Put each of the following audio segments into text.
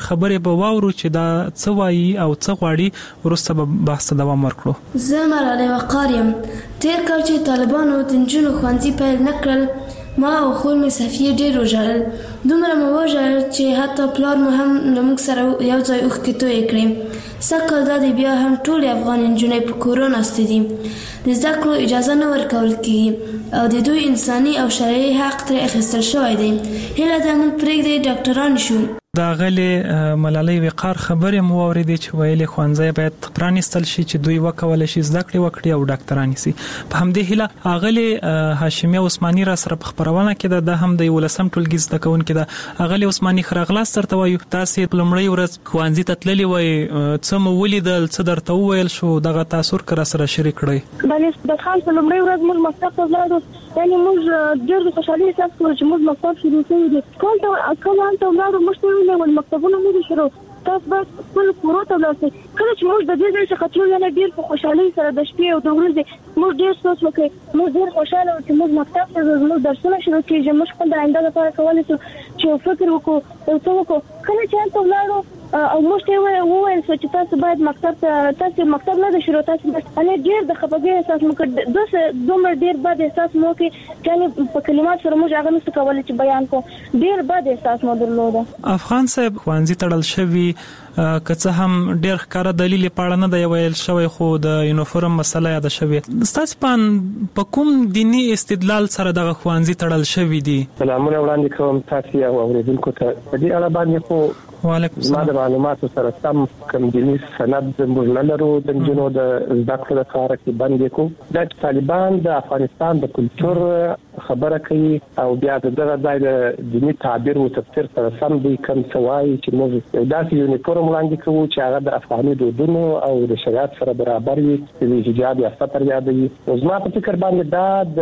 خبرې به واورو چې دا څه وایي او څه غواړي، وروسته به بحث ته دوام ورکړو. زه ملالۍ وقار یم. تېر کال چې طالبانو د نجونو ښوونځي پیل نه کړل، ما او خور مې صفیې ډېر وژړل. دومره مې وژړل چې حتی پلار مو هم له موږ سره یو ځای اوښکې تویې کړې. سږ کال دا دی بیا هم ټولې افغان نجونې په کورونو ناستې دي. د زده کړو اجازه نه ورکول کېږي او د دوی انساني او شرعي حق ترې اخیستل شوی دی. هیله ده موږ پرېږدئ ډاکټران شو. دا غلې ملالۍ وقار خبرې مو واورېدې چې ویلې ښوونځی باید پرانیستل شي چې دوی وکولی شي زده کړې وکړي او ډاکټران شي. په همدې هیله اغلې هاشمیه عثماني را سره په خبرونه کې ده هم د 11م ټولګي زده کوونکې ده. اغلې عثماني ښه راغلاست درته وایو. تاسې په لومړۍ ورځ ښوونځي ته تللې وئ، څه مو ولیدل، څه درته وویل شو، دغه تاثر که را سره شریک کړئ. بلې د خان په لومړۍ ورځ موږ مکتب ته ولاړو، یعنې موږ ډېر د خوشحالۍ احساس کړو چې موږ مکتب شروع کړی دی. کوم هلته ولاړو موږ ته ویلې مکتبونه نه دي شروع، تاسو باید خپل کورو ته ولاړ شئ. کله چې موږ د دې ځای څخه تلو یعنې ډېر په خوشحالۍ سره د شپې او د ورځې موږ ډېر سوچ وکړی. موږ ډېر خوشحاله وو چې موږ مکتب ته ځو، زموږ درسونه شروع کېږي، موږ خپل د آینده لپاره کولی شو چې یو فکر وکړو، یو څه وکړو. کله چې هلته ولاړو او موږ ته وویل شو چې تاسو باید مکتب ته، تاسو مکتب نه دی شروع، تاسو باید ډېر د خفګۍ احساس مو کړ. دومره ډېر بد احساس مو وکړ چې یعنې په کلمات سره موږ هغه نشو کولی چې بیان کړو. ډېر بد احساس مو درلوده. افغان صاحب ښوونځي تړل شوي که څه هم ډېر ښکاره دلیل یې په اړه نه دی ویل شوی، خو د یونیفورم مسله یاده شوې. ستاسې په کوم دیني استدلال سره دغه ښوونځي تړل شوي دي؟ سلامونه وړاندې کوم تاسې او اورېدونکو ته. په دې اړه باندې خو زما د معلوماتو سره سم کوم دیني سند موږ نه لرو د نجونو د زده کړو لپاره چې بند یې کړو. دا چې طالبان د افغانستان د کلتور خبره کوي او بیا د دغه ځای د دیني تعبیر او تفسیر سره سم دی کوم څه وایي چې موږ داسې یونیفورم وړاندې کوو چې هغه د افغاني دودونو او د شریعت سره برابر وي، چې حجاب یا ستر یادوي. زما په فکر باندې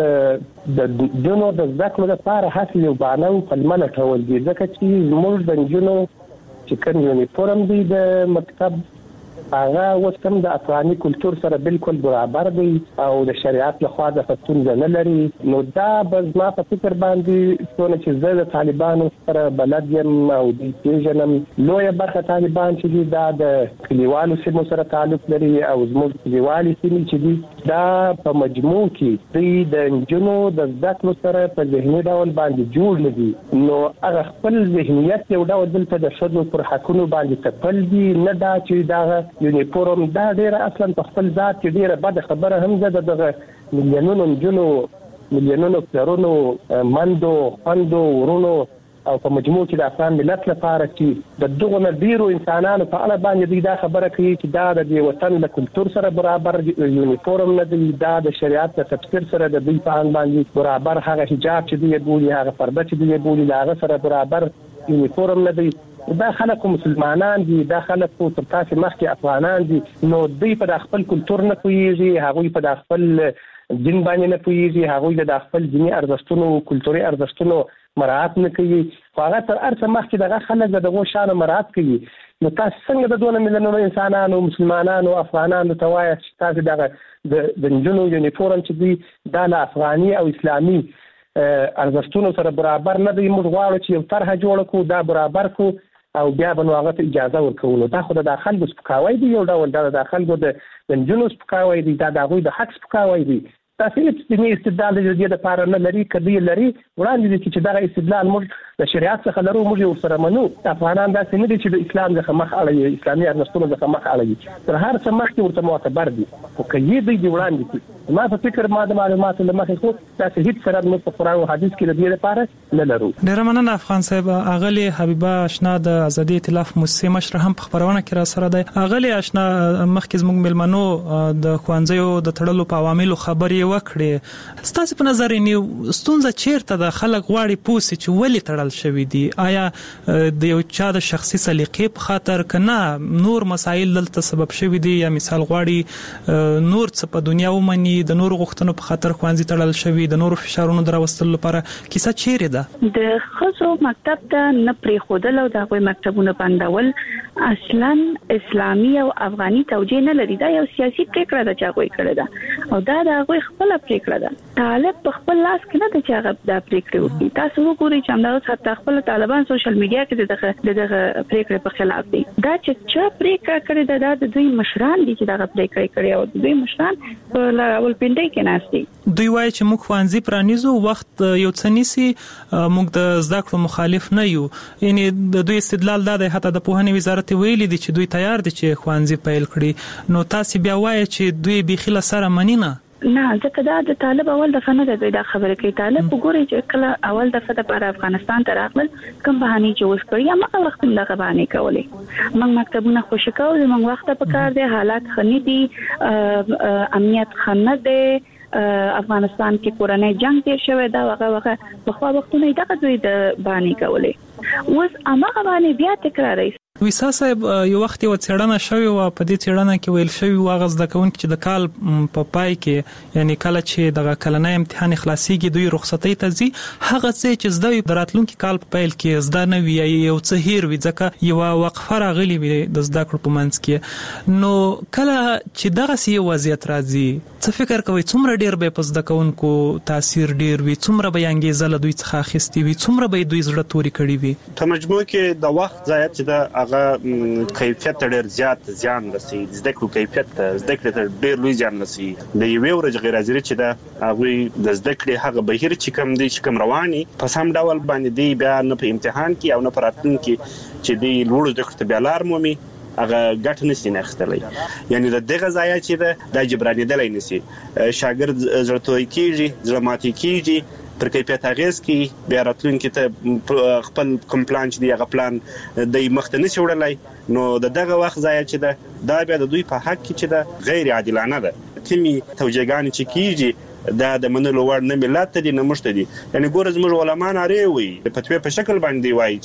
دا د نجونو د زده کړو لپاره هڅې یو بهانه او پلمه لټول دي، ځکه چې زموږ د نجونو چې کوم یونیفورم دی د مکتب هغه اوس هم د افغاني کلتور سره بالکل برابر دی او د شریعت لخوا د ستونزه نه لري. نو دا به زما په فکر باندې څونه چې زه د طالبانو سره بلد یم او دوی پېژنم، لویه برخه طالبان چې دي دا د کلیوالو سیمو سره تعلق لري او زموږ کلیوالي سیمې چې دي دا په مجموع کې دوی د نجونو د زده کړو سره په ذهني ډول باندې جوړ نه دي. نو هغه خپل ذهنیت یو ډول دلته د ښځو پر حقونو باندې تپل دي، نه دا چې دغه یونیفورم دا ډیره اصلا په خپل ذات کې ډیره بده خبره هم ده. دغه میلیونونو نجونو، میلیونونو پلرونو، مندو، خوندو، ورونو او په مجموع کې د افغان ملت لپاره چې د دغه ډیرو انسانانو په اړه باندې دوی دا خبره کوي چې دا د دې وطن له کلتور سره برابر یونیفورم نه دی، دا د شریعت د تفسیر سره د دوی په اړه باندې برابر هغه حجاب چې دوی بولي، هغه پرده چې دوی بولي، هغه سره برابر یونیفورم نه دی. دا خلک مسلمانان دي، دا خلک تر تاسو مخکې افغانان دي. نو دوی په خپل کلتور نه پوهیږي، هغوی په خپل دین باندې نه پوهیږي، هغوی د خپل دیني ارزښتونو، کلتوري ارزښتونو مراعات نه کوي. خو هغه تر هر څه مخکې دغه خلک دغه شان مراعات کوي. نو تاسو څنګه د دونه میلیونونو انسانانو، مسلمانانو، افغانانو ته وایي چې تاسو دغه د نجونو یونیفورم چې دوی دا له افغاني او اسلامي ارزښتونو سره برابر نه دی؟ موږ غواړو چې یو طرحه جوړه کړو، دا برابر کړو او بیا به نو هغه ته اجازه ورکوو. نو دا خو د خلکو سپکاوی دی، یو ډول دا د خلکو د نجونو سپکاوی دی، دا د هغوی د حق سپکاوی دی. تاسو هیڅ دیني استدلال د دې لپاره نه لري. که دوی لري وړاندې دي چې دغه استدلال موږ د شریعت څخه لرو، موږ یې ورسره منو. افغانان داسې نه دي چې د اسلام څخه مخ اړوي، اسلامي ارزښتونو څخه مخ اړوي، تر هر څه مخکې ورته معتبر دي. خو که یې دوی دې وړاندې کړي، ما په فکر ما د معلوماتو له مخې خو داسې هیڅ سند موږ په قرآن او حدیث کې د دې لپاره نه لرو. ډېره مننه افغان صاحب. اغلې حبیبه اشنا د ازادي ائتلاف موسسې مشره هم په خبرونه کې را سره دی. اغلې اشنا مخکې زموږ مېلمنو د ښوونځیو د تړلو په عواملو خبرې وکړې. ستاسو په نظر یې ستونزه چیرته ده؟ خلک غواړي پوه شي چې ولې تړل شوي دي. آیا د یو چا د شخصي سلیقې په خاطر که نه نور مسایل دلته سبب شوي دي، یا مثال غواړي نور څه په دنیا ومني، د نورو غوښتنو په خاطر ښوونځي تړل شوي، د نورو فشارونو د راوستلو لپاره کیسه چیرې ده؟ د ښځو مکتب ته نه پرېښودل او د هغوی مکتبونه بندول اصلا اسلامي او افغاني توجیه نه لري. دا یو سیاسي پریکړه ده چې هغه کړې ده او دا د هغه خپل پریکړه ده. طالب په خپل لاس کې نه ده چې هغه دا پریکړه وکړي. تاسو وګورئ چې همدا حتی خپل طالبان سوشل میډیا کې دغه پریکړه په خلاف دي. دا چې پریکړه کړې ده د دوی مشران دي چې دغه پریکړه کړې او دوی مشران په لاول پینډای کې ناشتي. دوی وایي چې موږ خوانزي پرانیزو وخت یو څنيسي موږ د زده کړو مخالف نه یو. یعنی د دوی استدلال دا دی حتی د پوهنې وزارت ویلي دي چې دوی تیار دي چې خوانزي پیل کړي. نو تاسو بیا وایي چې دوی بخیله سره منی نه ځکه دا د طالب اول دفعه نه دوی دا خبره کوي. طالب وګوري چې کله اول دفعه د پر افغانستان ته راغلل کوم بهانه جوړ کړی یا مخه وخت هم دغه بهانه کولې. موږ مکتبونه خوشی کوو، موږ وخت په کار دي، حالات خني دي، امنیت خنه دي، افغانستان کې کورنۍ جنگ تیر شوی دا وغه په خوا وختونه دغه دوی د بهانه کولې. اوس هغه باندې بیا تکراري. ویسا صاحب یو وخت یو څېړنه شوی و، په دې څېړنه کې ویل شوی و غز د کون چې د کال په پای کې یعنی کله چې د کلنۍ امتحان خلاصيږي دوی رخصتۍ ته ځي، هغه څه چې زده د راتلونکي کال په پیل کې زده نه وي یو څه هیر وي ځکه یو وقفه راغلی وي د زده کړو په منځ کې. نو کله چې دغه سی وضعیت راځي څه فکر کوي څومره ډیر به پس د کونکو تاثیر ډیر وي، څومره به انګیزه له دوی څخه اخیستي وي، څومره به دوی زړه توري کړی وي؟ په مجموع کې د وخت ضایعات چې د هغه کیفیت ډیر زیات زیان رسي، زده کړو کیفیت زده کړې ډیر لوی زیان رسي. د یوې ورځې غیر حاضر چې د هغه د زده کړې هغه بهیر چې کم دي چې کم رواني په سم ډول باندې دی بیا نه په امتحان کې او نه پر راتلونکي چې دی لوړ زده کړې بیا لار مومي هغه ګټ نشي نه اخستلای. یعنی د دغه ضایع چې د جبرانیدل نشي، شاګرد زړه کیږي، زړه ماتي کیږي، پر کیفیت اغیز کی بیا راتلونکي ته خپل کوم پلان چې دی هغه پلان د مخته نشي وړلای. نو دغه وخت ضایع چې دا بیا د دوی په حق کې چې دا غیر عادلانه ده. کمی توجیهګان چې کیږي دا د منلو وړ نه ملت دي نه مشته دي. یعنی ګور زموږ علما ناری وي په فتوی په شکل باندې وایي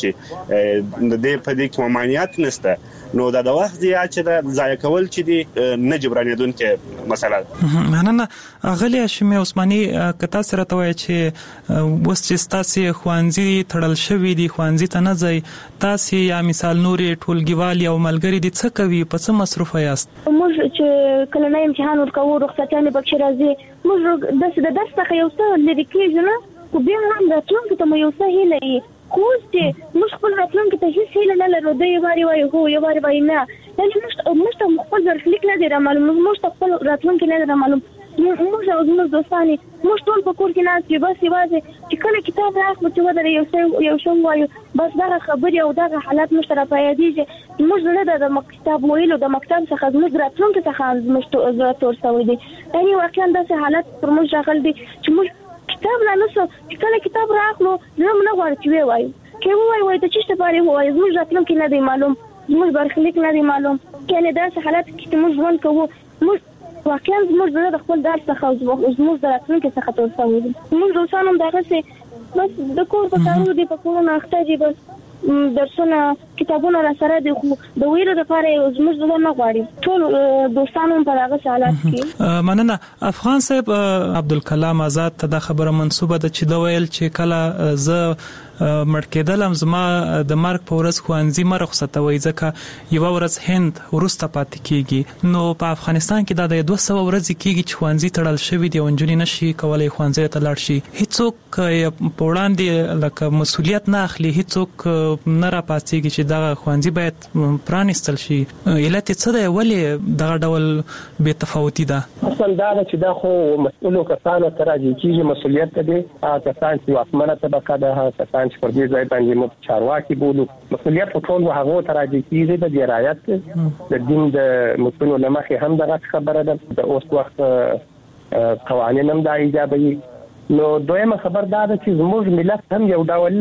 چې د دې په دې کې ممانعت نشته. نو دا د وخت زیات چې د ضایع کول چې دی نه جبرانیدونکې مسله ده. مننه. غلی هاشمي عثماني کتا سره توای چې وس چې تاسو خوانزي تړل شوی دي، خوانزي ته نه ځي، تاسو یا مثال نورې ټولګیوالي او ملګری دي څه کوي، په څه مصروفه یاست؟ موږ چې کله نه امتحان ورکوو رخصتانه پکې راځي، موږ د درس څخه یو څه لري کېږو نه، خو بیا هم راتلونکي ته مو یو څه هیله خو چې موږ خپل راتلونکي ته هیڅ هیله نه لرو. د یو واری وایي هو یو واری وایي نه، یعنی موږ ته خپل برخلیک نه دی معلوم، موږ ته خپل راتلونکي نه دی معلوم. موږ او زموږ دوستان موږ ټول په کور کې ناست یو، بس یوازې چې کله کتاب راخلو چې ودرې یو شی وایو بس دغه خبرې او دغه حالات موږ ته راپیادېږي. موږ زړه د کتاب ویلو د مکتب څخه زموږ راتلونکي څخه زموږ زړه تور شوی دی. یعنی واقعا داسې حالات پر موږ راغلي دي چې موږ کتاب لا نسو چې کله کتاب راخلو زموږ نه غواړي چې وایو کې وایي د چشته پاره وایي زموږ راتلونکي نه دی معلوم، زموږ برخلیک نه دی معلوم. یعنی داسې حالات کې موږ ژوند کوو، موږ واقعا زموږ زړه د خپل درس څخه زموږ د راتلونکي څخه تور شوی دی. موږ دوستان هم دغسې بس د کور په کارونو دي، په کورونو اخته دي، بس درسونه کتابونه را سره دي، خو د ویلو لپاره زموږ زړه نه غواړي. ټول دوستان هم په هغه حالات کې. مننه. افغان صاحب عبدالکلام آزاد ته دا خبره منسوبه ده چې دا ویل چې کله زه مړ کېدلم زما د مرګ په ورځ خوانزي مې رخصتوي ځکه یو ورځ هند ورسته پاتې کیږي. نو په افغانستان کې دا د 200 ورځې کیږي چې خوانزي تړل شوی دی او نجونې نشي کولای خوانزي ته لاړ شي. هیڅوک په وړاندې لکه مسؤلیت نه اخلي، هیڅوک نه را پاتېږي چې دا خوانزي باید پرانستل شي. علت څه دی، ولې دغه ډول بې تفاوتي ده؟ اصل دا چې دا خو مسؤلو کسانو ته راځي کیږي، مسؤلیت دی کسان چې واکمنه طبقه ده، کسان چې پر دې ځای باندې موږ چارواکي بولو، مسؤلیت ټول هغه ته راځي کیږي. د رعایت د دین د متونو لمخې هم دغه خبره ده، د اوس وخت قوانین هم دا ایجابوي. نو دویمه خبر دا ده چې زموږ ملت هم یو ډول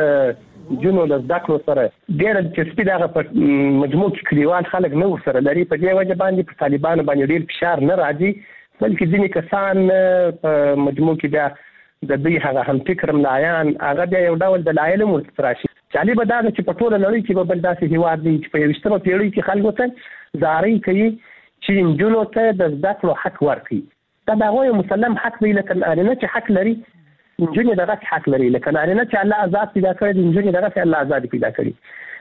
د جنو د زده کړو سره ډېر دلچسپي دغه په مجموع کې کلیوال خلک نه ورسره لري. په دې وجه باندې په طالبانو باندې ډېر فشار نه راځي، بلکې ځینې کسان په مجموع کې بیا د دوی هغه هم فکر ملایان هغه بیا یو ډول د لایل مرتب راشي. جالبه دا ده چې په ټوله نړۍ کې به بل داسې هیواد دی چې په 21مه پیړۍ کې خلکو ته زارۍ کوي چې نجونو ته د زده کړو حق ورکړي. دا د هغوی مسلم حق دی، لکه نارینه چې حق لري نجونې دغسې حق لري، لکه نارینه چې الله آزاد پیدا کړی دی نجونې دغسې الله آزاد پیدا کړي.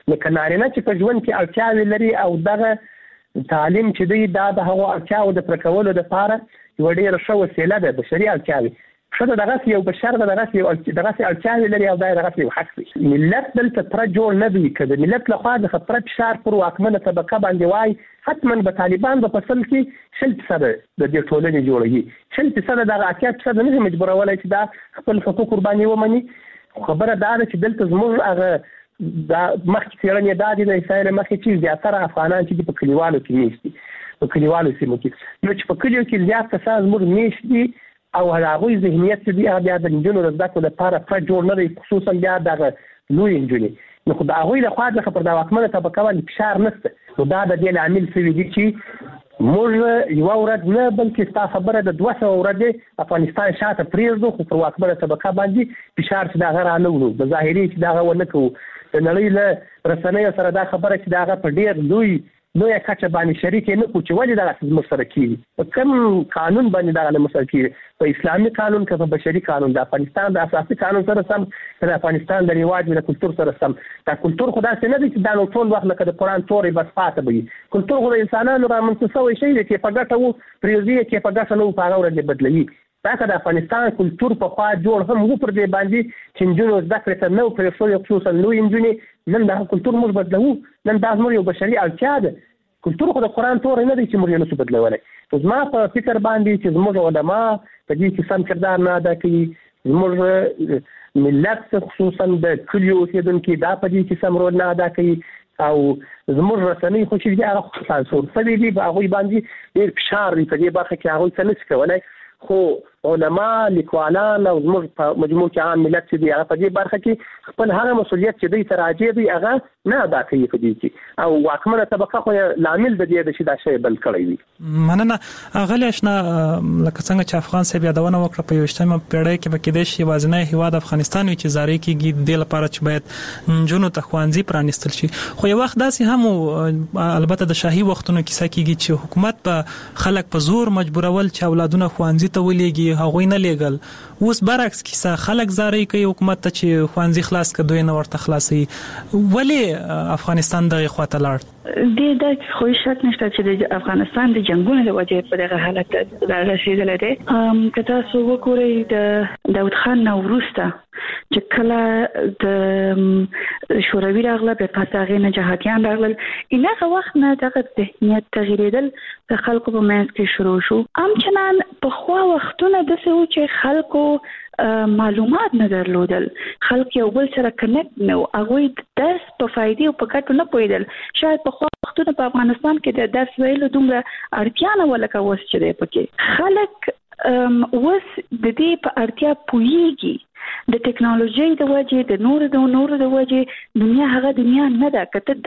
نو کنارینه چې په ژوند کې اړتیاوې لري او دغه تعلیم چې دی دا د هغو اړتیاو د پوره کولو لپاره یوه ډېره ښه وسیله ده بشري اړتیاوې ښه دغسې یو بشر ده دغسې اړتیاوې لري او دا یې دغسې یو حق دی ملت دلته پوره جوړ نه دی که د ملت لخوا د پوره فشار پر واکمنه طبقه باندې وای حتما به طالبان به په سل کې 100% د دې ټولنې جوړوي 100% دغه 80% نه مجبورولی چې دا خپل حقوق ورباندې ومني خبره دا ده چې دلته زموږ هغه دا مخکې څېړنې دا دي د اسرائیل مخکې چې زیاتره افغانان چې دي په کلیوالو کې میشت دي په کلیوالو سیمو کې نو چې په کلیو کې زیات کسان زموږ میشت دي او هغوی ذهنیت چې دی هغه بیا د نجونو د زده کړو لپاره پوره جوړ نه دی خصوصا بیا دغه لویې نجونې نو خو د هغوی لخوا څخه پر د واکمنه طبقه باندې فشار نشته نو دا د دې لامل شوي دي چې موږ یوه ورځ نه بلکې ستا خبره د 200 ورځې افغانستان شاته پرېږدو خو پر واکمنه طبقه باندې فشار چې د هغه را نه وړو د ظاهري چې د هغه ونه کوو د نړۍ له رسنیو سره دا خبره چې د هغه په ډېر لویه کچه باندې شریک نه کړو چې ولې دغسې زموږ سره کېږي په کوم قانون باندې دغه له سره کېږي په اسلامي قانون که په بشري قانون د افغانستان د اساسي قانون سره سم که د افغانستان د رواج د کلتور سره سم دا کلتور خو داسې نه دی چې دا نو ټول وخت لکه د قرآن تورې بس پاته به وي کلتور خو د انسانانو رامنځته شوی شی دی چې په ګټه وو پرېږدي چې په ګټه نه وو په هغه ورځ بدلوي دا که د افغانستان کلتور پخوا جوړ هم وو پر دې باندې چې نجونو زده کړې ته نه وو پرېښودی خصوصا لویې نجونې نن دغه کلتور موږ بدلوو نن دا زموږ یو بشري اړتیا ده کلتور خو د قرآن توری نه دی چې موږ یې نشو بدلولی نو زما په فکر باندې چې زموږ علما په دې کې سم کردار نه ادا کوي زموږ ملت خصوصا د کلیو اوسېدونکي دا په دې کې سم رول نه ادا کوي او زموږ رسنۍ خو چې دي هغه سانسور شوي دي په هغوی باندې ډېر فشار دی په دې برخه کې هغوی څه نشي کولی خو علما لیکوالان او زموږ په مجموع کې عام ملت چې دی هغه په دې برخه کې خپل هغه مسؤلیت چې دوی ته راجع دی هغه نه ادا کوي په دې کې او واکمنه طبقه خو لامل د دې چې دا شی بل کړی وي مننه غلی اشنا لکه څنګه چې افغان صاحب یادونه وکړه په 21مه پیړۍ کې به کېدای شي یوازینی هیواد افغانستان وي چې زارۍ کېږي د لپاره چې باید نجونو ته ښوونځي پرانیستل شي خو یو وخت داسې هم البته د شاهي وختونو کیسه کېږي چې حکومت په خلک په زور مجبورول چې اولادونه ښوونځي ته ولېږي هغوی نه لیږل اوس برعکس کیسه خلک زارۍ کوي حکومت ته چې ښوونځي خلاص کړه دوی نه ورته خلاصوي ولې افغانستان دغه خواته لاړ د خو شک نشته چې د افغانستان د جنگونو له وجې په دغه حالت رسیدلی دی که تاسو وګورئ د داود خان نه وروسته چې کله د شوروي راغله بیا پس هغې نه جهادیان راغلل هغه وخت نه دغه ذهنیت تغیرېدل د خلکو په منځ کې شروع شو همچنان پخوا وختونه داسې وو چې خلکو معلومات نه درلودل خلک یو بل سره کنیکټ نه وو هغوی د درس په فایدې او په ګټو نه پوهېدل شاید پخوا وختونه په افغانستان کې د درس ویلو دومره اړتیا نه وه لکه اوس چې دی پکې خلک اوس د دې په اړتیا پوهېږي د ټکنالوژۍ د وجې د نورو د وجې دنیا هغه دنیا نه ده که ته